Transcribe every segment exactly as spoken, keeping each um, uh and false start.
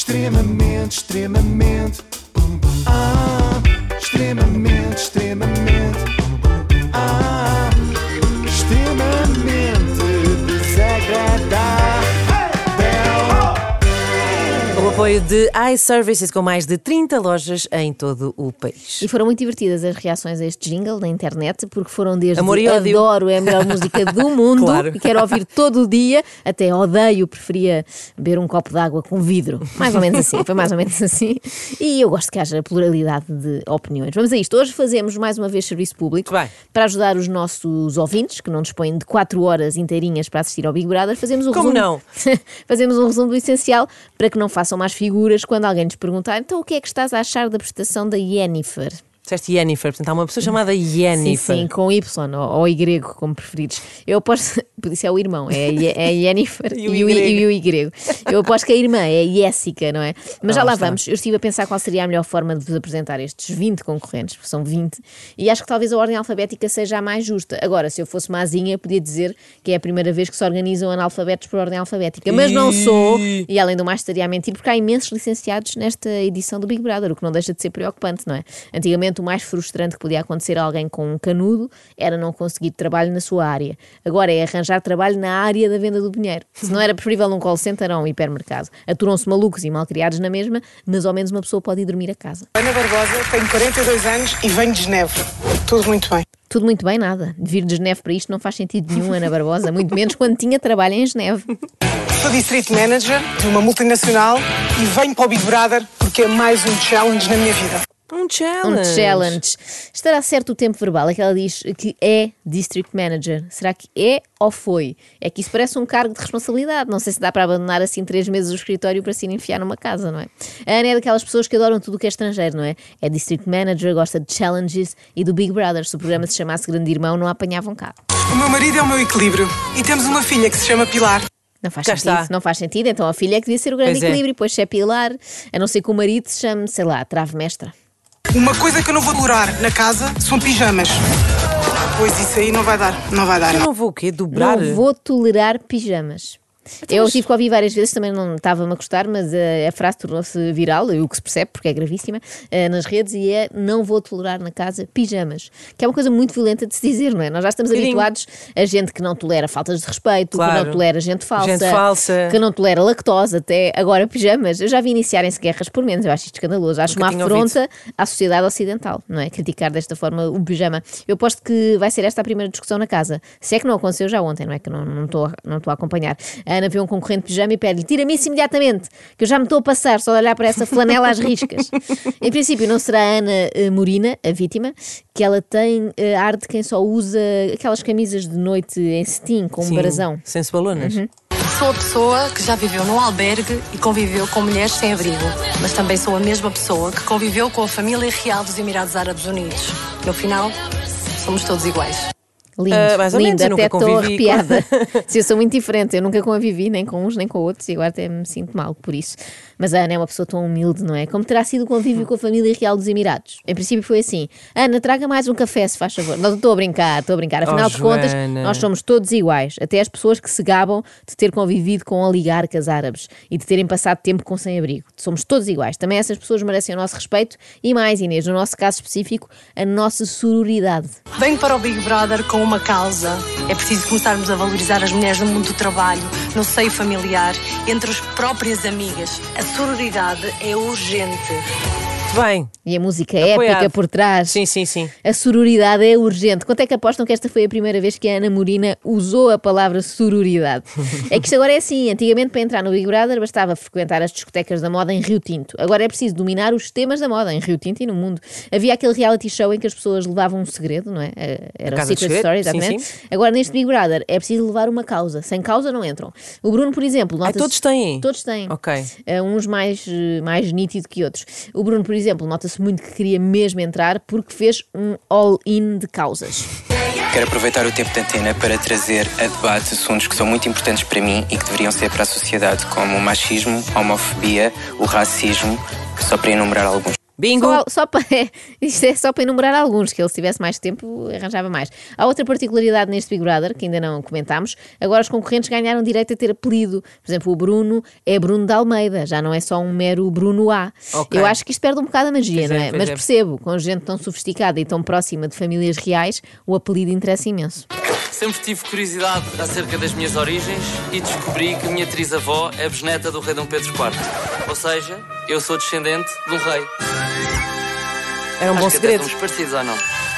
Extremamente, extremamente. Ah, extremamente, extremamente. Ah, extremamente desagradável. O apoio de iServices, com mais de trinta lojas em todo o país. E foram muito divertidas as reações a este jingle na internet, porque foram desde Amor e ódio. adoro, é a melhor música do mundo, Claro. e quero ouvir todo o dia, até odeio, preferia beber um copo de água com vidro. Mais ou menos assim, foi mais ou menos assim. E eu gosto que haja pluralidade de opiniões. Vamos a isto. Hoje fazemos mais uma vez serviço público Bem. para ajudar os nossos ouvintes, que não dispõem de quatro horas inteirinhas para assistir ao Big Brother. Fazemos um Como resumo. não? Fazemos um resumo do essencial para que não façam mais figuras quando alguém lhes perguntar: então o que é que estás a achar da prestação da Yennefer? Disseste Yennefer, portanto há uma pessoa chamada Yennefer. Sim, sim, com Y ou, ou Y, como preferires. Eu aposto, isso é o irmão, é, é a Yennefer E o e, o, Y. e o Y. Eu aposto que a irmã é a Jéssica, não é? Mas já Ah, lá está. vamos. Eu estive a pensar qual seria a melhor forma de vos apresentar estes vinte concorrentes, porque são vinte, e acho que talvez a ordem alfabética seja a mais justa. Agora, se eu fosse mazinha, podia dizer que é a primeira vez que se organizam analfabetos por ordem alfabética. Mas não sou, e além do mais estaria a mentir, porque há imensos licenciados nesta edição do Big Brother, o que não deixa de ser preocupante, não é? Antigamente o mais frustrante que podia acontecer a alguém com um canudo era não conseguir trabalho na sua área. Agora é arranjar trabalho na área da venda do dinheiro. Se não era preferível num call center ou um hipermercado. Aturam-se malucos e malcriados na mesma, mas ao menos uma pessoa pode ir dormir a casa. Ana Barbosa, tenho quarenta e dois anos e venho de Genebra. Tudo muito bem. Tudo muito bem, nada. Vir de Geneve para isto não faz sentido nenhum, Ana Barbosa, muito menos quando tinha trabalho em Geneve. Sou District Manager de uma multinacional e venho para o Big Brother porque é mais um challenge na minha vida. Um Um challenge. challenge. Estará certo o tempo verbal? É que ela diz que é District Manager. Será que é ou foi? É que isso parece um cargo de responsabilidade. Não sei se dá para abandonar assim três meses o escritório para se ir enfiar numa casa, não é? A Ana é daquelas pessoas que adoram tudo o que é estrangeiro, não é? É District Manager, gosta de challenges e do Big Brother. Se o programa se chamasse Grande Irmão, não a apanhavam cá. O meu marido é o meu equilíbrio e temos uma filha que se chama Pilar. Não faz Cá sentido, está. não faz sentido. Então a filha é que devia ser o grande Pois é. equilíbrio, pois se é Pilar, a não ser que o marido se chame, sei lá, Trave Mestra. Uma coisa que eu não vou tolerar na casa são pijamas. Pois isso aí não vai dar, não vai dar. Eu não vou o quê? Dobrar? Não vou tolerar pijamas. Eu tive que ouvir várias vezes, também não estava-me a gostar, mas uh, a frase tornou-se viral, e o que se percebe, porque é gravíssima, uh, nas redes, e é: não vou tolerar na casa pijamas. Que é uma coisa muito violenta de se dizer, não é? Nós já estamos Bocadinho. habituados a gente que não tolera faltas de respeito, Claro. que não tolera gente falsa, Gente falsa. que não tolera lactose, até agora pijamas. Eu já vi iniciarem-se guerras por menos, eu acho isto escandaloso. Acho Nunca uma tinha afronta à sociedade ocidental, não é? Criticar desta forma o pijama. Eu aposto que vai ser esta a primeira discussão na casa. Se é que não aconteceu já ontem, não é? Que eu não não estou a- não estou a acompanhar. A Ana vê um concorrente de pijama e pede-lhe: tira-me isso imediatamente, que eu já me estou a passar só de olhar para essa flanela às riscas. Em princípio não será a Ana eh, Morina, a vítima, que ela tem eh, ar de quem só usa aquelas camisas de noite em cetim, com um Sim, barazão. sem cebalonas. Sou a pessoa que já viveu num albergue e conviveu com mulheres sem abrigo, mas também sou a mesma pessoa que conviveu com a família real dos Emirados Árabes Unidos. No final, somos todos iguais. Lindo, Ah, mais ou lindo, menos, eu até nunca estou convivi com- arrepiada. Sim, eu sou muito diferente, eu nunca convivi nem com uns nem com outros e agora até me sinto mal por isso. Mas a Ana é uma pessoa tão humilde, não é? Como terá sido o convívio com a família real dos Emirados? Em princípio foi assim: Ana, traga mais um café, se faz favor. Não, estou a brincar, estou a brincar. Afinal Oh, de contas, Joana. nós somos todos iguais. Até as pessoas que se gabam de ter convivido com oligarcas árabes e de terem passado tempo com sem-abrigo. Somos todos iguais. Também essas pessoas merecem o nosso respeito e mais, Inês, no nosso caso específico, a nossa sororidade. Venho para o Big Brother com uma causa. É preciso começarmos a valorizar as mulheres no mundo do trabalho, no seio familiar, entre as próprias amigas. A sororidade é urgente. Muito bem. E a música épica Apoiado. por trás. Sim, sim, sim. A sororidade é urgente. Quanto é que apostam que esta foi a primeira vez que a Ana Morina usou a palavra sororidade? É que isto agora é assim. Antigamente, para entrar no Big Brother, bastava frequentar as discotecas da moda em Rio Tinto. Agora é preciso dominar os temas da moda em Rio Tinto e no mundo. Havia aquele reality show em que as pessoas levavam um segredo, não é? Era o Casa de Secret Segredo, Story, sim, exatamente. sim. Agora, neste Big Brother, é preciso levar uma causa. Sem causa não entram. O Bruno, por exemplo, Ai, nota-se... todos têm? Todos têm. Ok. Uh, uns mais, uh, mais nítido que outros. O Bruno, por exemplo, nota-se muito que queria mesmo entrar porque fez um all-in de causas. Quero aproveitar o tempo de antena para trazer a debate assuntos que são muito importantes para mim e que deveriam ser para a sociedade, como o machismo, a homofobia, o racismo, só para enumerar alguns. Bingo! Só, só para, isto é só para enumerar alguns, que ele se tivesse mais tempo arranjava mais. Há outra particularidade neste Big Brother, que ainda não comentámos. Agora os concorrentes ganharam direito a ter apelido. Por exemplo, o Bruno é Bruno de Almeida, já não é só um mero Bruno A. Okay. Eu acho que isto perde um bocado a magia, Pois não é, é? pois Mas é. percebo, com gente tão sofisticada e tão próxima de famílias reais, o apelido interessa imenso. Sempre tive curiosidade acerca das minhas origens e descobri que a minha trisavó é bisneta do rei Dom Pedro quarto. Ou seja, eu sou descendente de um rei. Era um Acho bom que até segredo. somos parecidos, ou não?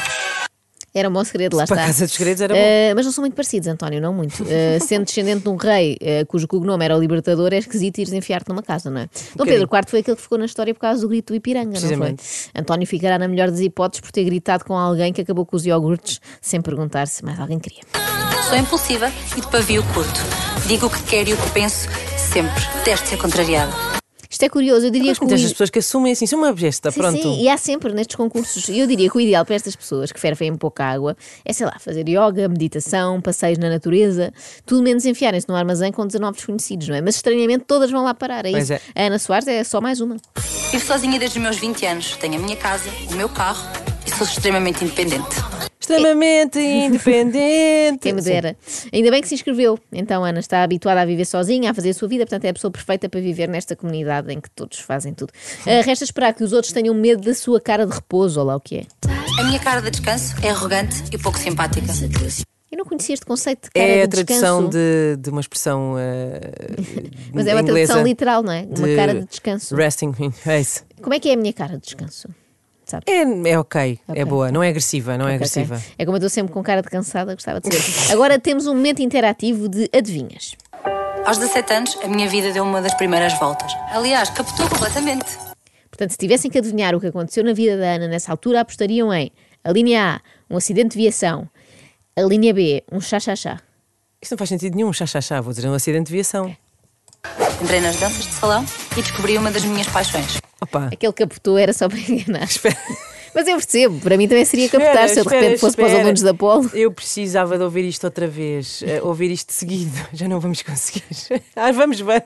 Era um bom segredo, lá Para está. a Casa dos Segredos era bom. Uh, mas não são muito parecidos, António, não muito. Uh, sendo descendente de um rei uh, cujo cognome era o Libertador, é esquisito ires enfiar-te numa casa, não é? Dom Pedro quarto foi aquele que ficou na história por causa do grito do Ipiranga, não foi? Precisamente. António ficará na melhor das hipóteses por ter gritado com alguém que acabou com os iogurtes sem perguntar se mais alguém queria. Sou impulsiva e de pavio curto. Digo o que quero e o que penso, sempre. Detesto ser contrariada. Isto é curioso, eu diria Mas que o muitas i- das pessoas que assumem assim, são uma besta, Sim, pronto. sim, e há sempre nestes concursos, e eu diria que o ideal para estas pessoas que fervem pouca água é, sei lá, fazer yoga, meditação, passeios na natureza, tudo menos enfiarem-se num armazém com dezanove desconhecidos, não é? Mas estranhamente todas vão lá parar, é Pois isso. é. A Ana Soares é só mais uma. Vivo sozinha desde os meus vinte anos. Tenho a minha casa, o meu carro e sou extremamente independente. Extremamente independente. Quem me dera. Ainda bem que se inscreveu. Então, Ana está habituada a viver sozinha, a fazer a sua vida, portanto é a pessoa perfeita para viver nesta comunidade em que todos fazem tudo. Uh, resta esperar que os outros tenham medo da sua cara de repouso, ou lá o que é. A minha cara de descanso é arrogante e pouco simpática. Eu não conhecia este conceito de cara É a de tradução descanso. de, de uma expressão uh, Mas é uma inglesa tradução literal, não é? Uma de cara de descanso. Resting, é isso. Como é que é a minha cara de descanso? Sabe? É, é ok, Ok. é boa, não é agressiva, não é Ok, agressiva. ok. É como eu estou sempre com cara de cansada, gostava de ser. Agora temos um momento interativo de adivinhas. Aos dezassete anos, a minha vida deu uma das primeiras voltas. Aliás, captou completamente. Portanto, se tivessem que adivinhar o que aconteceu na vida da Ana nessa altura, apostariam em a linha A, um acidente de viação, a linha B, um chá-chá-chá. Isto não faz sentido nenhum, chá, chá, chá, vou dizer um acidente de viação. Entrei nas danças de salão e descobri uma das minhas paixões. Opa, Aquele capotou era só para enganar. espera. Mas eu percebo, para mim também seria capotar se eu de Espera, repente fosse para os espera. alunos da Polo. Eu precisava de ouvir isto outra vez, eh, ouvir isto seguido, já não vamos conseguir. Ah, vamos, vamos.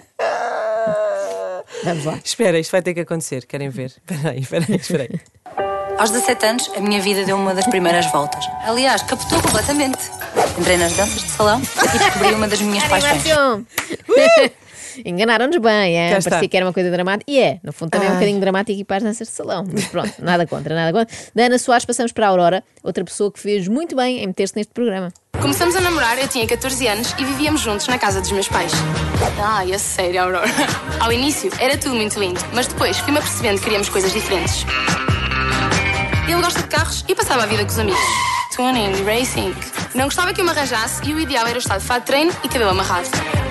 Vamos lá. Espera, isto vai ter que acontecer, querem ver? Espera aí, espera aí, espera aí. Aos dezassete anos, a minha vida deu uma das primeiras voltas. Aliás, captou completamente. Entrei nas danças de salão e descobri uma das minhas paixões. Animação! Enganaram-nos bem, é? Cá está. Parecia que era uma coisa dramática. E é, no fundo também é um Ai. bocadinho dramático ir para as danças de salão. Mas pronto, nada contra, nada contra. Da Ana Soares passamos para a Aurora, outra pessoa que fez muito bem em meter-se neste programa. Começamos a namorar, eu tinha catorze anos e vivíamos juntos na casa dos meus pais. Ai, a sério, Aurora. Ao início era tudo muito lindo, mas depois fui-me apercebendo que queríamos coisas diferentes. Ele gosta de carros e passava a vida com os amigos. Tuning, racing. Não gostava que eu me arranjasse e o ideal era eu estar de fato de treino e cabelo amarrado.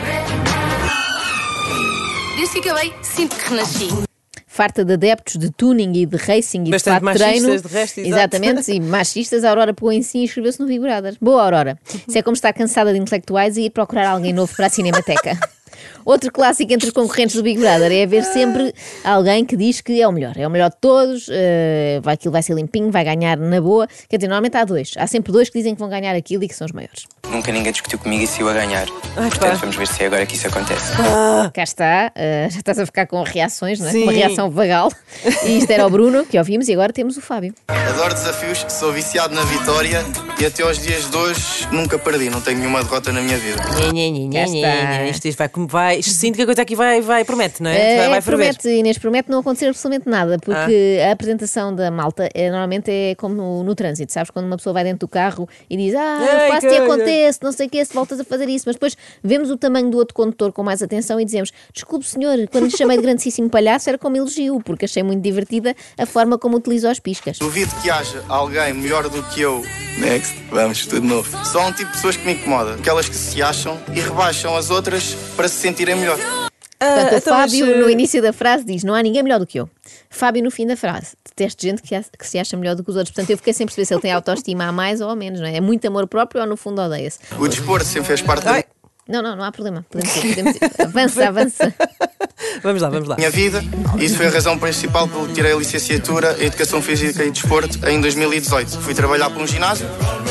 Desde que acabei, sinto que renasci. Farta de adeptos de tuning e de racing e Bastante de fato de treino. machistas, de resto, exato. Exatamente, e machistas, a Aurora pegou em si e inscreveu-se no Big Brother. Boa, Aurora. Isso é como estar cansada de intelectuais e ir procurar alguém novo para a Cinemateca. Outro clássico entre os concorrentes do Big Brother é haver sempre alguém que diz que é o melhor. É o melhor de todos, uh, vai, aquilo vai ser limpinho, vai ganhar na boa. Quer dizer, normalmente há dois. Há sempre dois que dizem que vão ganhar aquilo e que são os maiores. Nunca ninguém discutiu comigo e saiu a ganhar. Ai, Portanto, pá. vamos ver se é agora que isso acontece. Cá está, uh, já estás a ficar com reações, não é? Sim. Uma reação vagal. E isto era o Bruno, que ouvimos, e agora temos o Fábio. Adoro desafios, sou viciado na vitória e até aos dias de hoje nunca perdi, não tenho nenhuma derrota na minha vida. Nhê, nhê, nhê, Cá nhê, está. nhê. Isto, isto vai como vai. Sinto que a coisa aqui vai, vai promete, não é? É, vai vai ferver. promete, Inês, promete não acontecer absolutamente nada, porque a apresentação da malta é, normalmente é como no, no trânsito, sabes? Quando uma pessoa vai dentro do carro e diz, ah, Ei, faço-te que- acontece, não sei o que, se voltas a fazer isso, mas depois vemos o tamanho do outro condutor com mais atenção e dizemos, desculpe senhor, quando lhe chamei de grandíssimo palhaço era como elogio, porque achei muito divertida a forma como utiliza os piscas. Duvido que haja alguém melhor do que eu. Next, vamos, tudo novo. Só há um tipo de pessoas que me incomoda, aquelas que se acham e rebaixam as outras para se sentirem melhor. Portanto, Ah, o então, mas, Fábio, eh, no início da frase, diz: não há ninguém melhor do que eu. Fábio, no fim da frase, detesto gente que, que se acha melhor do que os outros. Portanto, eu fiquei sem perceber se ele tem autoestima a mais ou a menos, não é? É muito amor próprio ou no fundo odeia-se? O desporto sempre fez parte da Não, não, não há problema. Podemos ir, podemos ir. Avança, avança. Vamos lá, vamos lá. minha vida e isso foi a razão principal pelo que tirei a licenciatura em Educação Física e Desporto em dois mil e dezoito. Fui trabalhar para um ginásio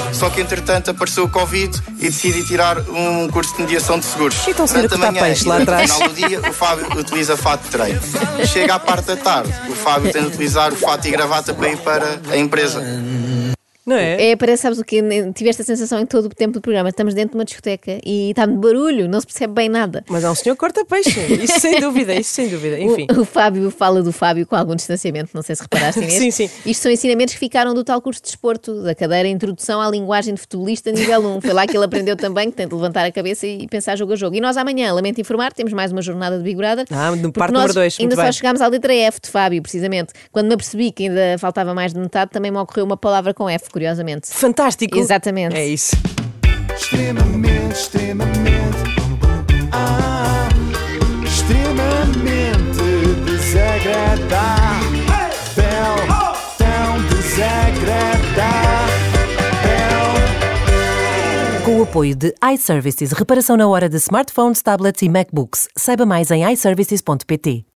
Só que entretanto apareceu o Covid e decidi tirar um curso de mediação de seguros. Então se vira Durante cortar a manhã peixe e lá durante o atrás. final do dia, o Fábio utiliza fato de treino. Chega à parte da tarde, o Fábio tem de utilizar o fato e gravata para ir para a empresa. Não é? É, parece, sabes o quê? Tiveste a sensação em todo o tempo do programa. Estamos dentro de uma discoteca e está de barulho, não se percebe bem nada. Mas há um senhor que corta peixe. Isso sem dúvida, isso sem dúvida. Enfim. O, o Fábio fala do Fábio com algum distanciamento, não sei se reparaste nisso. Sim, sim. Isto são ensinamentos que ficaram do tal curso de desporto, da cadeira Introdução à Linguagem de Futebolista nível um. Foi lá que ele aprendeu também que tem de levantar a cabeça e pensar jogo a jogo. E nós amanhã, lamento informar, temos mais uma jornada de Big Brother. Ah, no porque parte nós número dois, ainda muito só bem. chegámos à letra F de Fábio, precisamente. Quando me apercebi que ainda faltava mais de metade, também me ocorreu uma palavra com F, curiosamente. Fantástico. Exatamente. É isso. Extremamente, extremamente. Ah, extremamente desagradável. Tão desagradável. Com o apoio de iServices, reparação na hora de smartphones, tablets e MacBooks. Saiba mais em i services ponto pt.